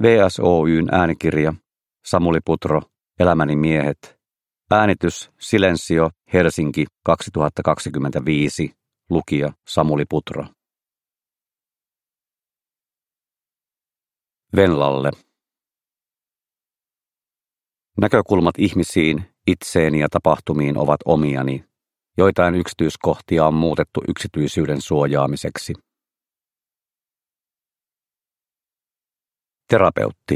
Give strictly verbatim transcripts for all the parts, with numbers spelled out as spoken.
V S Oyn äänikirja, Samuli Putro, Elämäni miehet. Äänitys, Silensio, Helsinki, kaksituhattakaksikymmentäviisi. Lukija, Samuli Putro. Venlalle. Näkökulmat ihmisiin, itseeni ja tapahtumiin ovat omiani. Joitain yksityiskohtia on muutettu yksityisyyden suojaamiseksi. Terapeutti.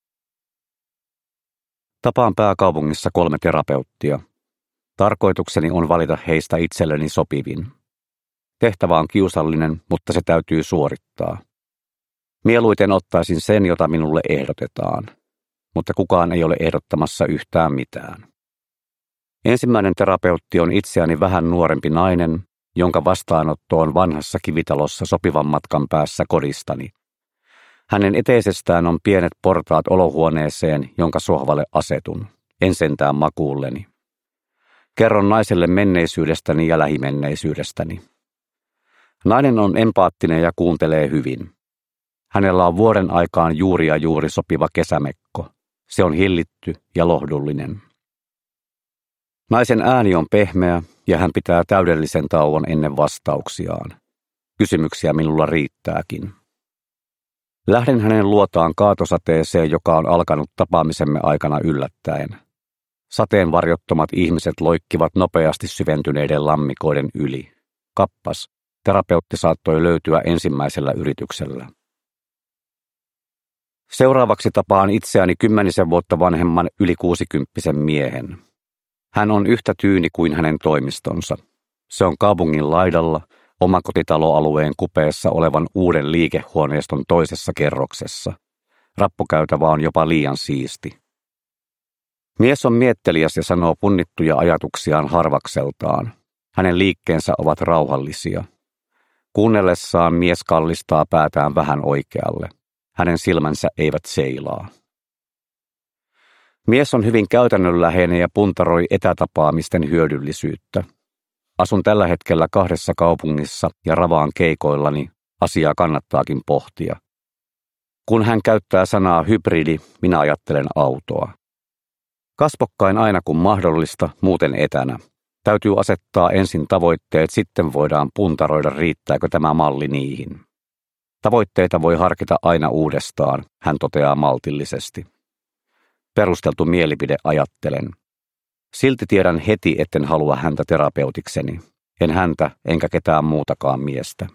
Tapaan pääkaupungissa kolme terapeuttia. Tarkoitukseni on valita heistä itselleni sopivin. Tehtävä on kiusallinen, mutta se täytyy suorittaa. Mieluiten ottaisin sen, jota minulle ehdotetaan, mutta kukaan ei ole ehdottamassa yhtään mitään. Ensimmäinen terapeutti on itseäni vähän nuorempi nainen, jonka vastaanotto on vanhassa kivitalossa sopivan matkan päässä kodistani. Hänen eteisestään on pienet portaat olohuoneeseen, jonka sohvalle asetun, en sentään makuulleni. Kerron naiselle menneisyydestäni ja lähimenneisyydestäni. Nainen on empaattinen ja kuuntelee hyvin. Hänellä on vuoden aikaan juuri ja juuri sopiva kesämekko. Se on hillitty ja lohdullinen. Naisen ääni on pehmeä ja hän pitää täydellisen tauon ennen vastauksiaan. Kysymyksiä minulla riittääkin. Lähden hänen luotaan kaatosateeseen, joka on alkanut tapaamisemme aikana yllättäen. Sateen varjottomat ihmiset loikkivat nopeasti syventyneiden lammikoiden yli. Kappas, terapeutti saattoi löytyä ensimmäisellä yrityksellä. Seuraavaksi tapaan itseäni kymmenisen vuotta vanhemman yli kuusikymppisen miehen. Hän on yhtä tyyni kuin hänen toimistonsa. Se on kaupungin laidalla, omakotitaloalueen kupeessa olevan uuden liikehuoneiston toisessa kerroksessa. Rappukäytävä on jopa liian siisti. Mies on mietteliäs ja sanoo punnittuja ajatuksiaan harvakseltaan. Hänen liikkeensä ovat rauhallisia. Kuunnellessaan mies kallistaa päätään vähän oikealle. Hänen silmänsä eivät seilaa. Mies on hyvin käytännönläheinen ja puntaroi etätapaamisten hyödyllisyyttä. Asun tällä hetkellä kahdessa kaupungissa ja ravaan keikoillani, asiaa kannattaakin pohtia. Kun hän käyttää sanaa hybridi, minä ajattelen autoa. Kasvokkain aina kun mahdollista, muuten etänä. Täytyy asettaa ensin tavoitteet, sitten voidaan puntaroida, riittääkö tämä malli niihin. Tavoitteita voi harkita aina uudestaan, hän toteaa maltillisesti. Perusteltu mielipide, ajattelen. Silti tiedän heti, etten halua häntä terapeutikseni. En häntä, enkä ketään muutakaan miestä.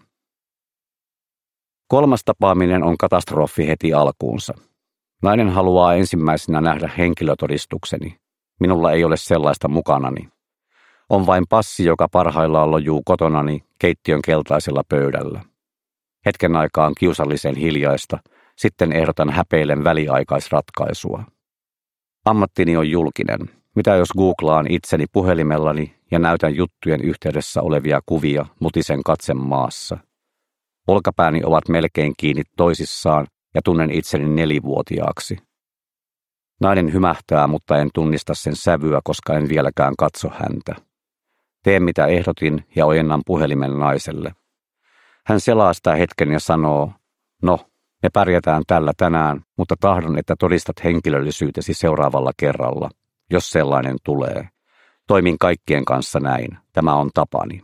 Kolmas tapaaminen on katastrofi heti alkuunsa. Nainen haluaa ensimmäisenä nähdä henkilötodistukseni. Minulla ei ole sellaista mukanani. On vain passi, joka parhaillaan lojuu kotonani keittiön keltaisella pöydällä. Hetken aikaa on kiusallisen hiljaista, sitten ehdotan häpeillen väliaikaisratkaisua. Ammattini on julkinen. Mitä jos googlaan itseni puhelimellani ja näytän juttujen yhteydessä olevia kuvia mutisen katsen maassa? Olkapääni ovat melkein kiinni toisissaan ja tunnen itseni nelivuotiaaksi. Nainen hymähtää, mutta en tunnista sen sävyä, koska en vieläkään katso häntä. Teen mitä ehdotin ja ojennan puhelimen naiselle. Hän selaa sitä hetken ja sanoo, no, me pärjätään tällä tänään, mutta tahdon, että todistat henkilöllisyytesi seuraavalla kerralla, jos sellainen tulee. Toimin kaikkien kanssa näin. Tämä on tapani.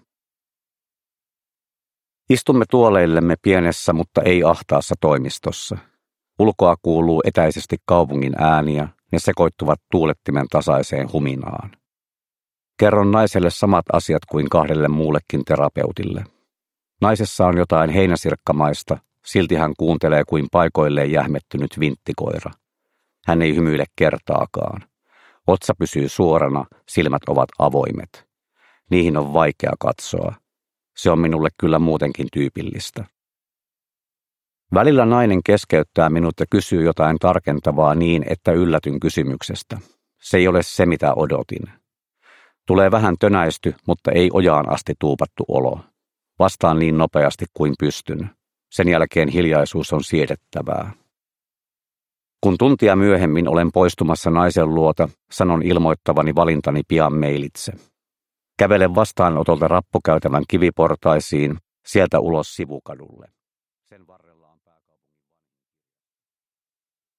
Istumme tuoleillemme pienessä, mutta ei ahtaassa toimistossa. Ulkoa kuuluu etäisesti kaupungin ääniä, ne sekoittuvat tuulettimen tasaiseen huminaan. Kerron naiselle samat asiat kuin kahdelle muullekin terapeutille. Naisessa on jotain heinäsirkkamaista, silti hän kuuntelee kuin paikoilleen jähmettynyt vinttikoira. Hän ei hymyile kertaakaan. Otsa pysyy suorana, silmät ovat avoimet. Niihin on vaikea katsoa. Se on minulle kyllä muutenkin tyypillistä. Välillä nainen keskeyttää minut ja kysyy jotain tarkentavaa niin, että yllätyn kysymyksestä. Se ei ole se, mitä odotin. Tulee vähän tönäisty, mutta ei ojaan asti tuupattu olo. Vastaan niin nopeasti kuin pystyn. Sen jälkeen hiljaisuus on siedettävää. Kun tuntia myöhemmin olen poistumassa naisen luota, sanon ilmoittavani valintani pian mailitse. Kävelen vastaanotolta rappukäytävän kiviportaisiin, sieltä ulos sivukadulle. Sen varrella